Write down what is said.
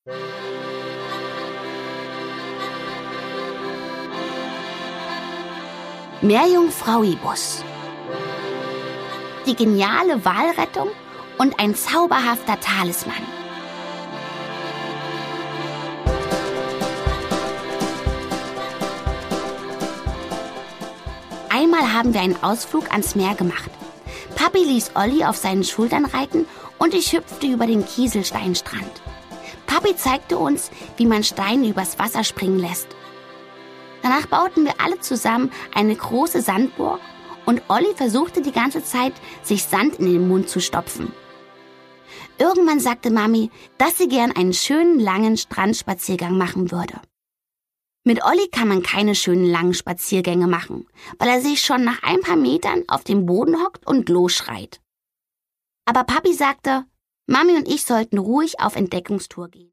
Meerjungfrauibus. Die geniale Walrettung und ein zauberhafter Talisman. Einmal haben wir einen Ausflug ans Meer gemacht. Papi ließ Olli auf seinen Schultern reiten und ich hüpfte über den Kieselsteinstrand. Papi zeigte uns, wie man Steine übers Wasser springen lässt. Danach bauten wir alle zusammen eine große Sandburg und Olli versuchte die ganze Zeit, sich Sand in den Mund zu stopfen. Irgendwann sagte Mami, dass sie gern einen schönen langen Strandspaziergang machen würde. Mit Olli kann man keine schönen langen Spaziergänge machen, weil er sich schon nach ein paar Metern auf dem Boden hockt und losschreit. Aber Papi sagte, Mami und ich sollten ruhig auf Entdeckungstour gehen.